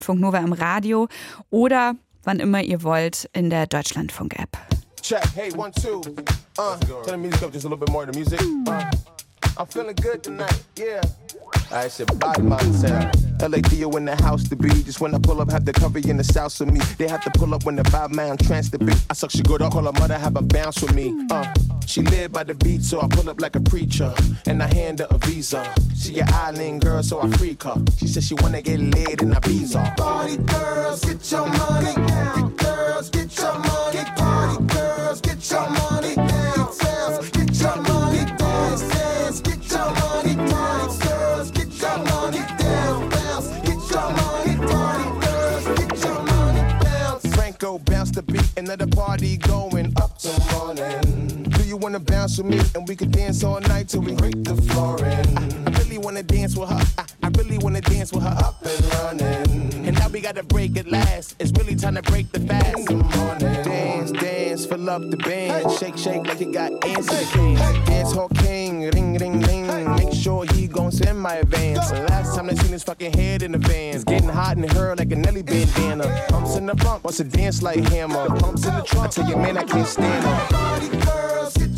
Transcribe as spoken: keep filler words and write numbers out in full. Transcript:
Funk Nova im Radio oder wann immer ihr wollt in der Deutschlandfunk-App. Check, hey, one, two. Uh, turn the music up just a little bit more, the music. Uh, I'm feeling good tonight, yeah. I said, body, mind, sound. L A Theo in the house to be. Just when I pull up, have the cover in the south with me. They have to pull up when the vibe man trance the beat. I suck she good up, call her mother, have a bounce with me. Uh, she live by the beat, so I pull up like a preacher. And I hand her a visa. She an island girl, so I freak her. She said she wanna get laid in Ibiza. Party girls, get your money. Get girls, get your money. Party girls, get your money. Dance, dance, get your money. Dance, dance, get your money. Party girls, get your money. Dance, dance, get your money. Party girls, get your money. Bounce. Franco bounce the beat and let the party going up till morning. Do you wanna bounce with me and we can dance all night till we break the flooring? I, I really wanna dance with her. I, I really wanna dance with her up and running. And now we gotta break it last. It's really time to break the fast. In the morning. Dance, dance, fill up the band. Hey. Shake, shake like you got ants in the can. Hey. Dance hall king, ring, ring, ring. Hey. Make sure he gon' send my advance. Go. Last time they seen his fucking head in the van. It's getting hot in her like a Nelly bandana. Hey. Pumps in the bump, wants to dance like Hammer. Pumps in the trunk, I tell your man I can't stand her. Party girls, get